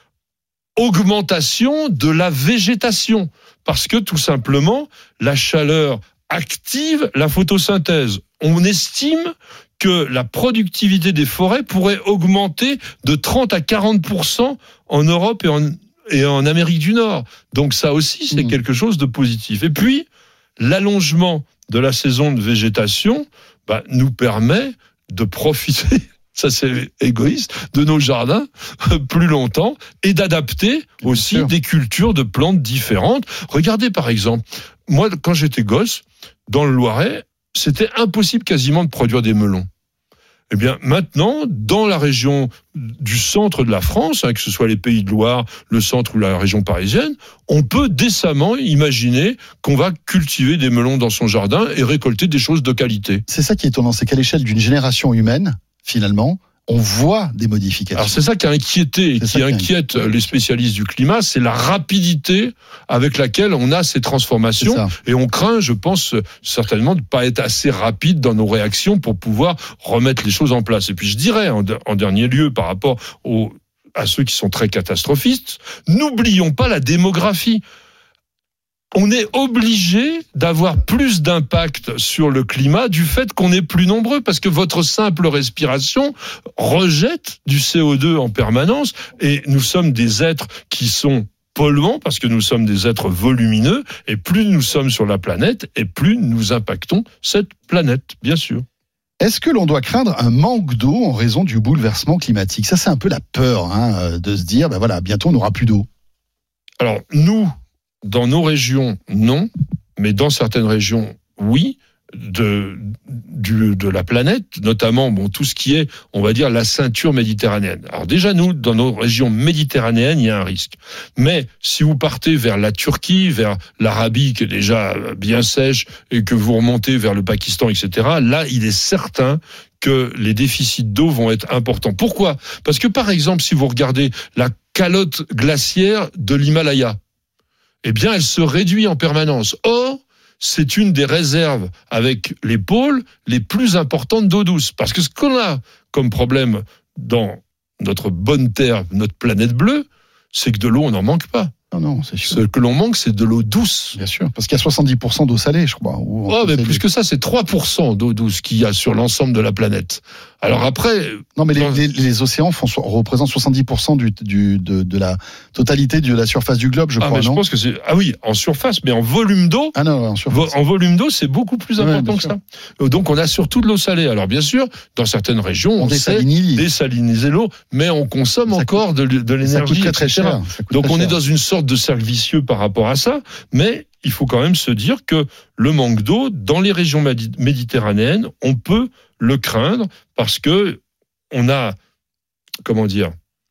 Augmentation de la végétation. Parce que tout simplement, la chaleur active la photosynthèse. On estime que la productivité des forêts pourrait augmenter de trente à quarante pour cent en Europe et en et en Amérique du Nord. Donc ça aussi, c'est mmh. quelque chose de positif. Et puis, l'allongement de la saison de végétation bah, nous permet de profiter, ça c'est égoïste, de nos jardins plus longtemps et d'adapter Bien aussi sûr. des cultures de plantes différentes. Regardez par exemple, moi quand j'étais gosse, dans le Loiret, c'était impossible quasiment de produire des melons. Eh bien, maintenant, dans la région du centre de la France, hein, que ce soit les Pays de Loire, le centre ou la région parisienne, on peut décemment imaginer qu'on va cultiver des melons dans son jardin et récolter des choses de qualité. C'est ça qui est étonnant, c'est qu'à l'échelle d'une génération humaine, finalement, on voit des modifications. Alors c'est ça qui a inquiété et qui, qui inquiète les spécialistes du climat, c'est la rapidité avec laquelle on a ces transformations. Et on craint, je pense, certainement de ne pas être assez rapide dans nos réactions pour pouvoir remettre les choses en place. Et puis je dirais, en, en dernier lieu, par rapport aux, à ceux qui sont très catastrophistes, n'oublions pas la démographie. On est obligé d'avoir plus d'impact sur le climat du fait qu'on est plus nombreux, parce que votre simple respiration rejette du C O deux en permanence, et nous sommes des êtres qui sont polluants, parce que nous sommes des êtres volumineux, et plus nous sommes sur la planète, et plus nous impactons cette planète, bien sûr. Est-ce que l'on doit craindre un manque d'eau en raison du bouleversement climatique ? Ça, c'est un peu la peur, hein, de se dire, ben voilà, bientôt on n'aura plus d'eau. Alors, nous... Dans nos régions, non, mais dans certaines régions, oui, de, du, de la planète, notamment bon, tout ce qui est, on va dire, la ceinture méditerranéenne. Alors déjà, nous, dans nos régions méditerranéennes, il y a un risque. Mais si vous partez vers la Turquie, vers l'Arabie, qui est déjà bien sèche, et que vous remontez vers le Pakistan, et cetera, là, il est certain que les déficits d'eau vont être importants. Pourquoi ? Parce que, par exemple, si vous regardez la calotte glaciaire de l'Himalaya, eh bien, elle se réduit en permanence. Or, c'est une des réserves avec les pôles les plus importantes d'eau douce. Parce que ce qu'on a comme problème dans notre bonne terre, notre planète bleue, c'est que de l'eau, on n'en manque pas. Non, non, c'est sûr. Ce que l'on manque, c'est de l'eau douce. Bien sûr, parce qu'il y a soixante-dix pour cent d'eau salée, je crois. Oh, mais plus que ça, c'est trois pour cent d'eau douce qu'il y a sur l'ensemble de la planète. Alors après... Non, mais les, les, les océans font, représentent soixante-dix pour cent du, du, de, de la totalité de la surface du globe, je ah, crois, mais non ? Je pense que c'est... Ah oui, en surface, mais en volume d'eau... Ah non, en surface. En volume d'eau, c'est beaucoup plus important ouais, que sûr. ça. Donc on a surtout de l'eau salée. Alors bien sûr, dans certaines régions, on, on sait désaliniser l'eau, mais on consomme ça encore coûte, de, de l'énergie, ça coûte très, très cher. Donc très on cher. est dans une sorte de cercle vicieux par rapport à ça, mais il faut quand même se dire que le manque d'eau dans les régions méditerranéennes, on peut le craindre parce que on a, comment dire,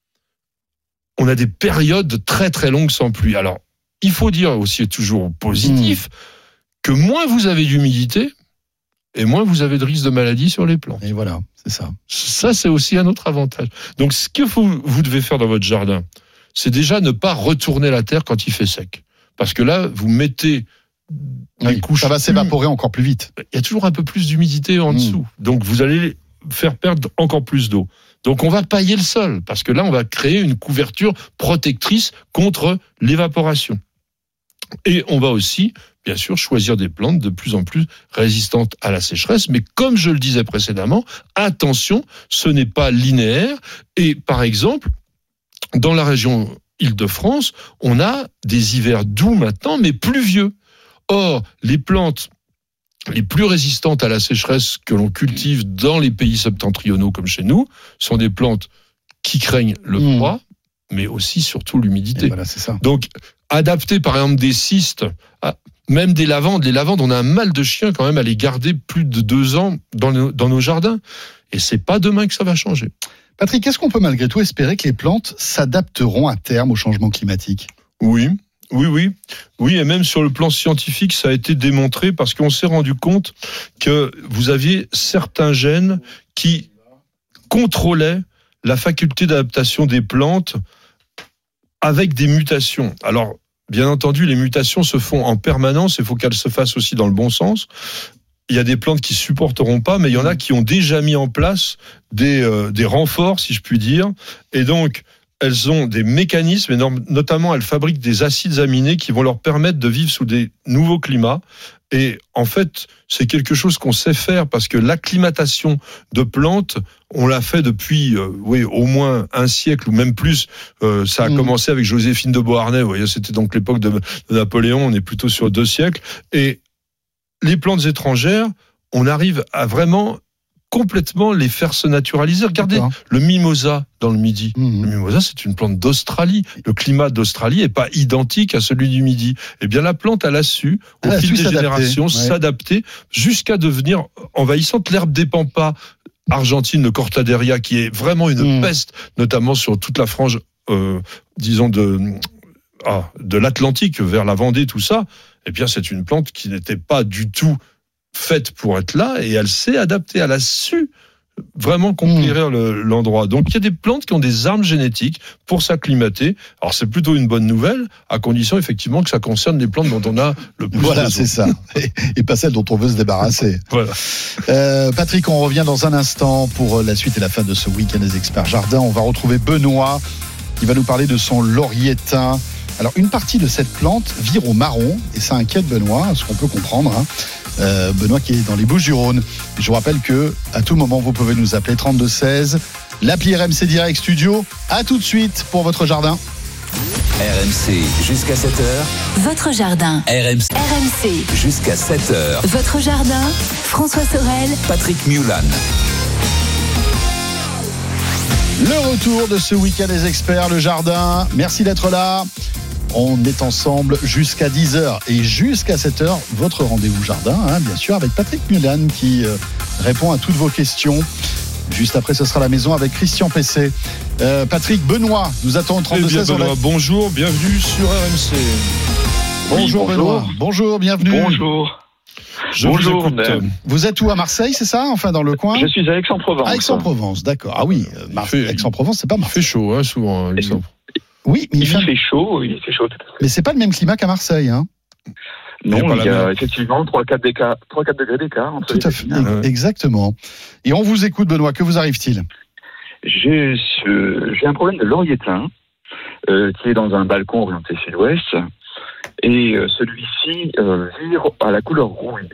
on a des périodes très très longues sans pluie. Alors, il faut dire aussi toujours positif mmh. que moins vous avez d'humidité et moins vous avez de risque de maladie sur les plantes. Et voilà, c'est ça. Ça, c'est aussi un autre avantage. Donc, ce que vous, vous devez faire dans votre jardin, c'est déjà ne pas retourner la terre quand il fait sec. Parce que là, vous mettez des oui, couches... Ça va s'évaporer encore plus vite. Il y a toujours un peu plus d'humidité en mmh. dessous. Donc, vous allez faire perdre encore plus d'eau. Donc, on va pailler le sol. Parce que là, on va créer une couverture protectrice contre l'évaporation. Et on va aussi, bien sûr, choisir des plantes de plus en plus résistantes à la sécheresse. Mais comme je le disais précédemment, attention, ce n'est pas linéaire. Et par exemple, dans la région Île-de-France, on a des hivers doux maintenant, mais pluvieux. Or, les plantes les plus résistantes à la sécheresse que l'on cultive dans les pays septentrionaux comme chez nous sont des plantes qui craignent le mmh. froid, mais aussi surtout l'humidité. Voilà, c'est ça. Donc, adapter par exemple des cystes, même des lavandes. Les lavandes, on a un mal de chien quand même à les garder plus de deux ans dans nos, dans nos jardins. Et c'est pas demain que ça va changer. Patrick, est-ce qu'on peut malgré tout espérer que les plantes s'adapteront à terme au changement climatique ? Oui, oui, oui. Oui, et même sur le plan scientifique, ça a été démontré parce qu'on s'est rendu compte que vous aviez certains gènes qui contrôlaient la faculté d'adaptation des plantes avec des mutations. Alors, bien entendu, les mutations se font en permanence, il faut qu'elles se fassent aussi dans le bon sens. Il y a des plantes qui supporteront pas, mais il y en a qui ont déjà mis en place des, euh, des renforts, si je puis dire. Et donc, elles ont des mécanismes, et notamment elles fabriquent des acides aminés qui vont leur permettre de vivre sous des nouveaux climats. Et en fait, c'est quelque chose qu'on sait faire parce que l'acclimatation de plantes, on l'a fait depuis euh, oui, au moins un siècle ou même plus. Euh, ça a mmh. commencé avec Joséphine de Beauharnais. Vous voyez, c'était donc l'époque de, de Napoléon. On est plutôt sur deux siècles. Et les plantes étrangères, on arrive à vraiment complètement les faire se naturaliser. Regardez D'accord. le mimosa dans le Midi. Mmh. Le mimosa, c'est une plante d'Australie. Le climat d'Australie n'est pas identique à celui du Midi. Eh bien, la plante, elle a su, au elle fil des s'adapter. générations, ouais. s'adapter jusqu'à devenir envahissante. L'herbe des pampas argentine, le Cortaderia, qui est vraiment une mmh. peste, notamment sur toute la frange, euh, disons, de, ah, de l'Atlantique vers la Vendée, tout ça. Eh bien, c'est une plante qui n'était pas du tout faite pour être là, et elle s'est adaptée, elle a su vraiment conquérir mmh. le, l'endroit. Donc il y a des plantes qui ont des armes génétiques pour s'acclimater. Alors c'est plutôt une bonne nouvelle, à condition effectivement que ça concerne les plantes dont on a le plus voilà, besoin. C'est ça, et, et pas celles dont on veut se débarrasser. Voilà. Euh, Patrick, on revient dans un instant pour la suite et la fin de ce week-end des experts jardins. On va retrouver Benoît qui va nous parler de son lauriétain. Alors une partie de cette plante vire au marron et ça inquiète Benoît, ce qu'on peut comprendre. Hein. Euh, Benoît qui est dans les Bouches-du-Rhône. Je vous rappelle que à tout moment vous pouvez nous appeler trente-deux seize, l'appli R M C Direct Studio. À tout de suite pour votre jardin. R M C jusqu'à sept heures. Votre jardin. R M C. R M C jusqu'à sept heures. Votre jardin. François Sorel. Patrick Mulan. Le retour de ce week-end des experts, le jardin. Merci d'être là. On est ensemble jusqu'à dix heures et jusqu'à sept heures, votre rendez-vous jardin, hein, bien sûr, avec Patrick Mulan qui euh, répond à toutes vos questions. Juste après, ce sera la maison avec Christian Pesset. Euh, Patrick, Benoît, nous attend au trente-deux seize. Eh Benoît, bonjour, bienvenue sur R M C. Bonjour, oui, bonjour Benoît. Bonjour, bienvenue. Bonjour. Je Bonjour, vous écoute. Vous êtes où, à Marseille, c'est ça? Enfin, dans le coin? Je suis à Aix-en-Provence. À Aix-en-Provence, d'accord. Ah oui, Mar- fait, Aix-en-Provence, c'est pas Marseille. Il fait chaud, hein, souvent, Aix-en-Provence. Oui, mais il, il fait... fait chaud, il fait chaud. Mais c'est pas le même climat qu'à Marseille, hein? Non, il y a, il y a effectivement trois à quatre degrés d'écart. Entre Tout à fait, ah, exactement. Et on vous écoute, Benoît, que vous arrive-t-il? J'ai, j'ai un problème de lauriétain euh, qui est dans un balcon orienté sud-ouest, et euh, celui-ci euh, vire à la couleur rouille.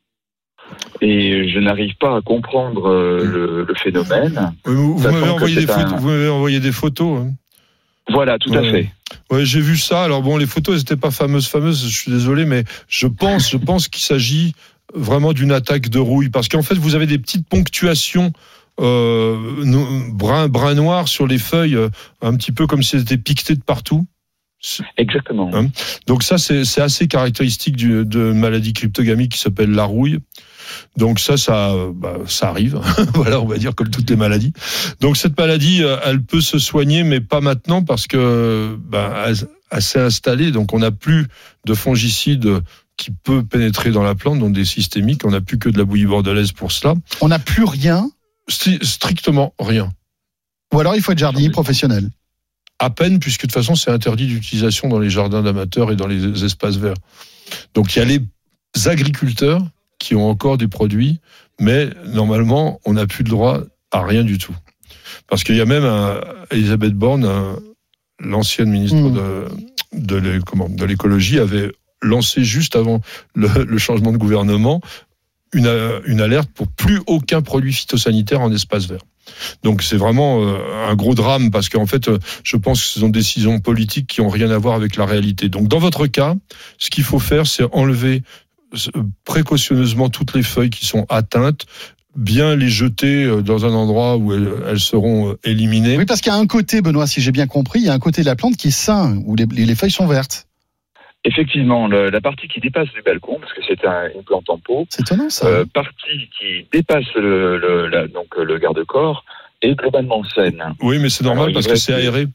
Et je n'arrive pas à comprendre euh, le, le phénomène. Vous, vous, m'avez envoyé des photos, un... vous m'avez envoyé des photos. Hein. Voilà, tout ouais. à fait. Ouais, j'ai vu ça. Alors bon, les photos, elles n'étaient pas fameuses, fameuses. Je suis désolé, mais je pense, je pense qu'il s'agit vraiment d'une attaque de rouille, parce qu'en fait, vous avez des petites ponctuations euh, brun, brun noir sur les feuilles, euh, un petit peu comme si elles étaient piquetées de partout. Exactement. Hein. Donc ça, c'est, c'est assez caractéristique du, de maladie cryptogamique qui s'appelle la rouille. Donc ça, ça, bah, ça arrive. Voilà, on va dire comme toutes les maladies. Donc cette maladie, elle peut se soigner, mais pas maintenant parce que bah, elle, elle s'est installée. Donc on n'a plus de fongicide qui peut pénétrer dans la plante, donc des systémiques. On n'a plus que de la bouillie bordelaise pour cela. On n'a plus rien. St- strictement rien. Ou alors il faut être jardinier professionnel. À peine, puisque de toute façon c'est interdit d'utilisation dans les jardins d'amateurs et dans les espaces verts. Donc il y a les agriculteurs qui ont encore des produits, mais normalement, on n'a plus le droit à rien du tout. Parce qu'il y a même un, Elisabeth Borne, un, l'ancienne ministre mmh. de, de, comment, de l'écologie, avait lancé juste avant le, le changement de gouvernement une, une alerte pour plus aucun produit phytosanitaire en espace vert. Donc c'est vraiment euh, un gros drame, parce qu'en fait, euh, je pense que ce sont des décisions politiques qui n'ont rien à voir avec la réalité. Donc dans votre cas, ce qu'il faut faire, c'est enlever précautionneusement toutes les feuilles qui sont atteintes, bien les jeter dans un endroit où elles, elles seront éliminées. Oui, parce qu'il y a un côté, Benoît, si j'ai bien compris, il y a un côté de la plante qui est sain, où les, les feuilles sont vertes. Effectivement, le, la partie qui dépasse du balcon, parce que c'est un, une plante en pot, c'est étonnant ça. Euh, partie qui dépasse le, le, la, donc le garde-corps est globalement saine. Oui, mais c'est normal. Alors, parce que c'est aéré.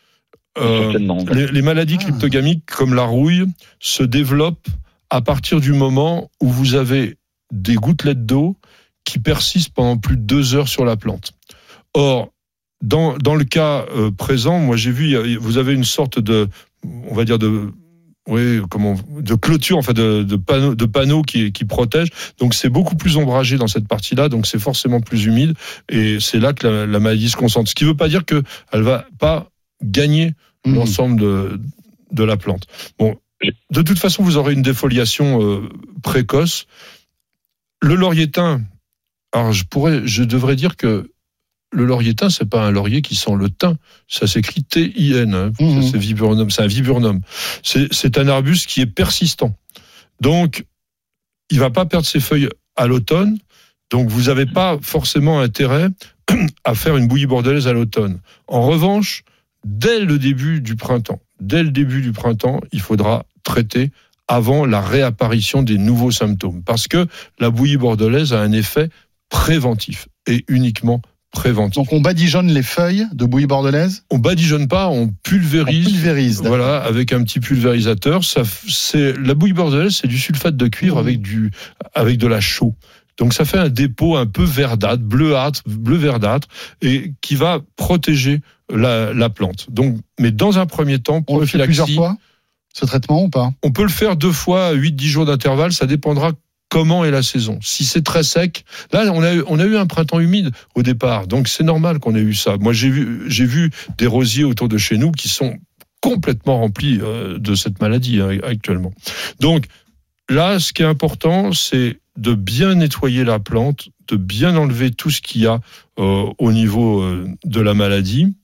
Euh, les, les maladies ah. cryptogamiques comme la rouille se développent à partir du moment où vous avez des gouttelettes d'eau qui persistent pendant plus de deux heures sur la plante. Or, dans, dans le cas euh, présent, moi j'ai vu, vous avez une sorte de, on va dire de, oui, comment, de clôture, enfin de, de panneaux, de panneaux qui, qui protègent. Donc c'est beaucoup plus ombragé dans cette partie-là, donc c'est forcément plus humide, et c'est là que la, la maladie se concentre. Ce qui ne veut pas dire qu'elle ne va pas gagner mmh. l'ensemble de, de la plante. Bon, de toute façon, vous aurez une défoliation euh, précoce. Le laurier thym, alors je pourrais, je devrais dire que le laurier thym, c'est pas un laurier qui sent le thym. Ça s'écrit T I N. Hein. Mmh. C'est viburnum. C'est un viburnum. C'est, c'est un arbuste qui est persistant. Donc, il va pas perdre ses feuilles à l'automne. Donc, vous n'avez pas forcément intérêt à faire une bouillie bordelaise à l'automne. En revanche, dès le début du printemps, dès le début du printemps, il faudra traiter avant la réapparition des nouveaux symptômes. Parce que la bouillie bordelaise a un effet préventif et uniquement préventif. Donc on badigeonne les feuilles de bouillie bordelaise ? On badigeonne pas, on pulvérise. On pulvérise, d'accord. Voilà, avec un petit pulvérisateur. Ça, c'est, la bouillie bordelaise, c'est du sulfate de cuivre mmh. avec, du, avec de la chaux. Donc ça fait un dépôt un peu verdâtre, bleuâtre, bleu verdâtre, et qui va protéger la, la plante. Donc, mais dans un premier temps, on le fait plusieurs fois, ce traitement, ou pas ? On peut le faire deux fois à huit à dix jours d'intervalle, ça dépendra comment est la saison. Si c'est très sec, là on a eu, on a eu un printemps humide au départ, donc c'est normal qu'on ait eu ça. Moi j'ai vu, j'ai vu des rosiers autour de chez nous qui sont complètement remplis euh, de cette maladie hein, actuellement. Donc là, ce qui est important, c'est de bien nettoyer la plante, de bien enlever tout ce qu'il y a euh, au niveau euh, de la maladie,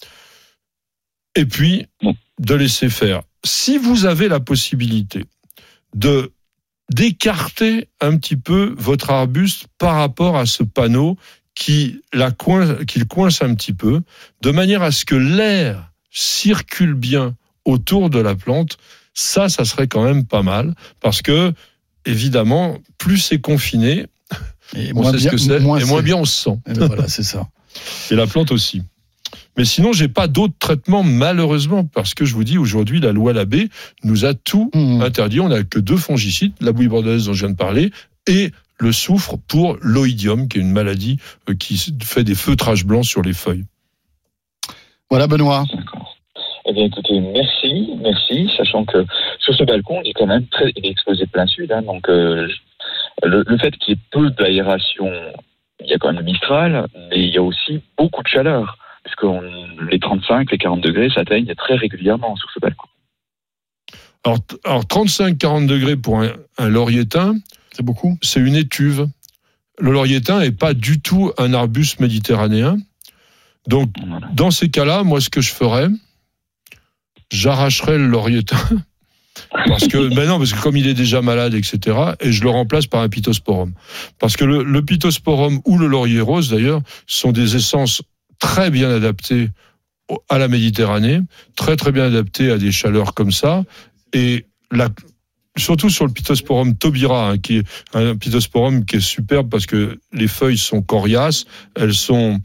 et puis de laisser faire. Si vous avez la possibilité de d'écarter un petit peu votre arbuste par rapport à ce panneau qui, la coince, qui le coince un petit peu, de manière à ce que l'air circule bien autour de la plante, ça, ça serait quand même pas mal, parce que évidemment, plus c'est confiné, et on moins sait bien, ce que c'est, moins et moins c'est. bien on se sent. Et ben voilà, c'est ça. Et la plante aussi. Mais sinon, j'ai pas d'autres traitements, malheureusement, parce que je vous dis, aujourd'hui, la loi Labbé nous a tout mmh. interdit. On n'a que deux fongicides, la bouillie bordelaise dont je viens de parler, et le soufre pour l'oïdium, qui est une maladie qui fait des feutrages blancs sur les feuilles. Voilà, Benoît. D'accord. Eh bien, écoutez, merci, merci, sachant que sur ce balcon, il est quand même très, il est exposé plein sud, hein, donc euh, le, le fait qu'il y ait peu d'aération, il y a quand même le Mistral, mais il y a aussi beaucoup de chaleur, puisque on, les trente-cinq, les quarante degrés s'atteignent très régulièrement sur ce balcon. Alors, alors trente-cinq à quarante degrés pour un, un laurier thym, c'est beaucoup. C'est une étuve. Le laurier thym n'est pas du tout un arbuste méditerranéen. Donc, voilà. Dans ces cas-là, moi, ce que je ferais, j'arracherais le laurier thym. Parce que, ben non, parce que comme il est déjà malade, et cetera, et je le remplace par un pittosporum. Parce que le, le pittosporum ou le laurier rose, d'ailleurs, sont des essences très bien adaptées à la Méditerranée, très très bien adaptées à des chaleurs comme ça, et la, surtout sur le pittosporum tobira, hein, qui est un pittosporum qui est superbe parce que les feuilles sont coriaces, elles sont,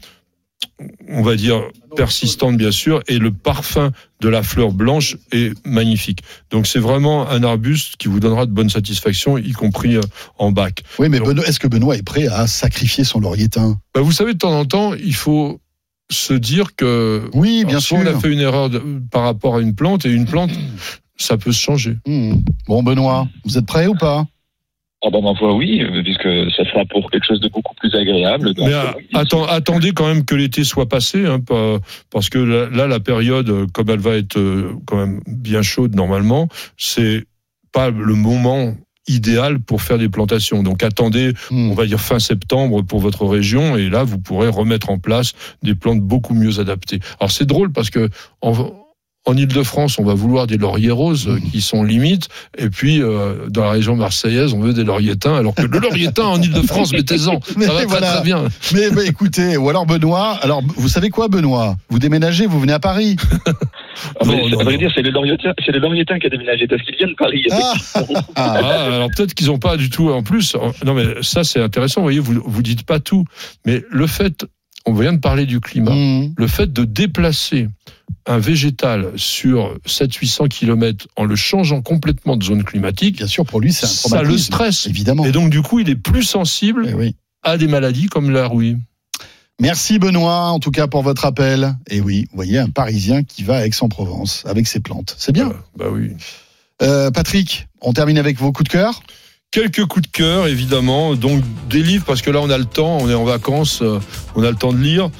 on va dire, persistantes bien sûr, et le parfum de la fleur blanche est magnifique. Donc c'est vraiment un arbuste qui vous donnera de bonnes satisfactions, y compris en bac. Oui, mais Donc, Benoît, est-ce que Benoît est prêt à sacrifier son laurier thym ? Ben vous savez, de temps en temps, il faut se dire que oui, bien sûr, on a fait une erreur de, par rapport à une plante, et une plante, ça peut se changer. Mmh. Bon, Benoît, vous êtes prêt ou pas ? Ah ben ma foi oui, puisque ça sera pour quelque chose de beaucoup plus agréable. Donc, mais à, oui, attend, attendez quand même que l'été soit passé, hein, parce que là, là, la période, comme elle va être quand même bien chaude normalement, c'est pas le moment idéal pour faire des plantations. Donc attendez, mmh. on va dire fin septembre pour votre région, et là vous pourrez remettre en place des plantes beaucoup mieux adaptées. Alors c'est drôle parce que en, en Ile-de-France, on va vouloir des lauriers roses mmh. qui sont limites, et puis euh, dans la région marseillaise, on veut des lauriers thym, alors que le laurier thym en Ile-de-France, mettez-en, ça va voilà. très, très bien. Mais, mais écoutez, ou alors Benoît, alors vous savez quoi Benoît ? Vous déménagez, vous venez à Paris. Ah, non, non, à vrai dire, c'est le laurier thym, c'est le laurier thym qui a déménagé, parce qu'il vient de Paris. Ah. ah, alors peut-être qu'ils n'ont pas du tout, en plus, non mais ça c'est intéressant, vous voyez, vous, vous dites pas tout, mais le fait, on vient de parler du climat, mmh. le fait de déplacer un végétal sur sept cents à huit cents kilomètres en le changeant complètement de zone climatique, bien sûr, pour lui, c'est un ça le stresse. Évidemment. Et donc, du coup, il est plus sensible eh oui. à des maladies comme la rouille. Merci Benoît, en tout cas, pour votre appel. Et oui, vous voyez, un Parisien qui va à Aix-en-Provence avec ses plantes. C'est bien. Euh, bah oui. Euh, Patrick, on termine avec vos coups de cœur ? Quelques coups de cœur, évidemment. Donc, des livres, parce que là, on a le temps, on est en vacances, on a le temps de lire.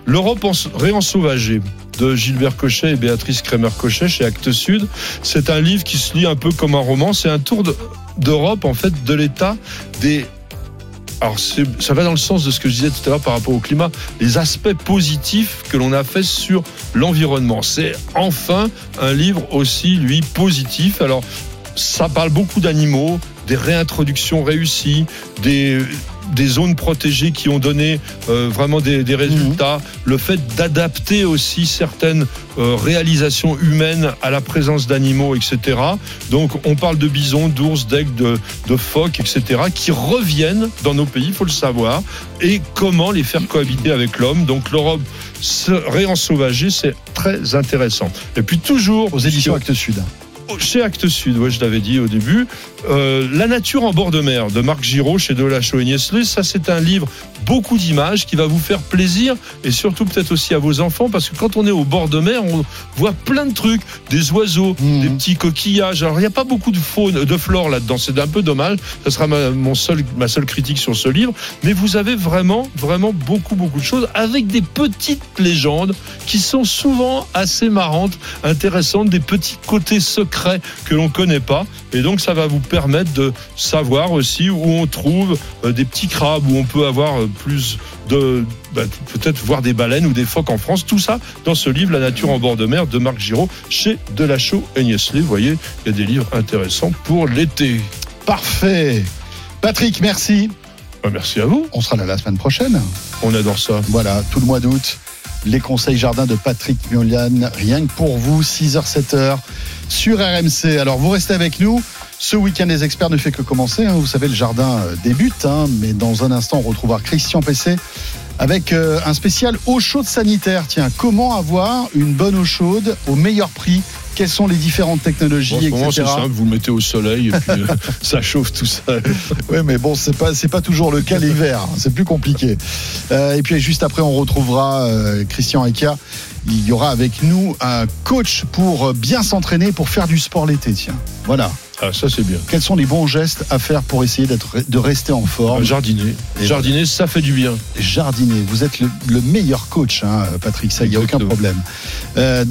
L'Europe en, réensauvagée de Gilbert Cochet et Béatrice Kremer-Cochet chez Actes Sud. C'est un livre qui se lit un peu comme un roman. C'est un tour de, d'Europe, en fait, de l'état des... Alors, c'est, ça va dans le sens de ce que je disais tout à l'heure par rapport au climat, les aspects positifs que l'on a fait sur l'environnement. C'est enfin un livre aussi, lui, positif. Alors, ça parle beaucoup d'animaux, des réintroductions réussies, des, des zones protégées qui ont donné euh, vraiment des, des résultats, mmh. le fait d'adapter aussi certaines euh, réalisations humaines à la présence d'animaux, et cetera. Donc on parle de bisons, d'ours, d'aigles, de, de phoques, et cetera, qui reviennent dans nos pays, il faut le savoir, et comment les faire cohabiter avec l'homme. Donc l'Europe se réensauvager, c'est très intéressant. Et puis toujours... Aux éditions Actes Sud. Chez Actes Sud, ouais, je l'avais dit au début, euh, La nature en bord de mer de Marc Giraud chez Delachaux et Niestlé. Ça, c'est un livre, beaucoup d'images, qui va vous faire plaisir et surtout peut-être aussi à vos enfants, parce que quand on est au bord de mer, on voit plein de trucs, des oiseaux, mmh. des petits coquillages. Alors, il n'y a pas beaucoup de faune, de flore là-dedans. C'est un peu dommage. Ça sera ma, mon seul, ma seule critique sur ce livre. Mais vous avez vraiment, vraiment beaucoup, beaucoup de choses avec des petites légendes qui sont souvent assez marrantes, intéressantes, des petits côtés secrets que l'on ne connaît pas, et donc ça va vous permettre de savoir aussi où on trouve euh, des petits crabes, où on peut avoir euh, plus de bah, peut-être voir des baleines ou des phoques en France. Tout ça dans ce livre La nature en bord de mer de Marc Giraud chez Delachaux et Niestlé. Vous voyez, il y a des livres intéressants pour l'été. Parfait. Patrick, merci. Bah, merci à vous. On sera là la semaine prochaine. On adore ça. Voilà, tout le mois d'août. Les conseils jardin de Patrick Mulian, rien que pour vous, six heures sept heures sur R M C. Alors vous restez avec nous. Ce week-end des experts ne fait que commencer. Hein. Vous savez, le jardin débute, hein, mais dans un instant, on retrouvera Christian Pesset avec euh, un spécial eau chaude sanitaire. Tiens, comment avoir une bonne eau chaude au meilleur prix? Quelles sont les différentes technologies, bon, en ce moment, et cetera. C'est simple, vous mettez au soleil et puis euh, ça chauffe tout ça. Oui, mais bon, c'est pas c'est pas toujours le cas l'hiver. C'est plus compliqué. Euh, et puis juste après, on retrouvera euh, Christian Eka. Il y aura avec nous un coach pour bien s'entraîner, pour faire du sport l'été. Tiens, voilà. Ah, ça c'est bien. Quels sont les bons gestes à faire pour essayer d'être, de rester en forme? Jardiner. Et Jardiner, ça fait du bien. Jardiner. Vous êtes le, le meilleur coach, hein, Patrick. Ça, il n'y a aucun problème. Euh,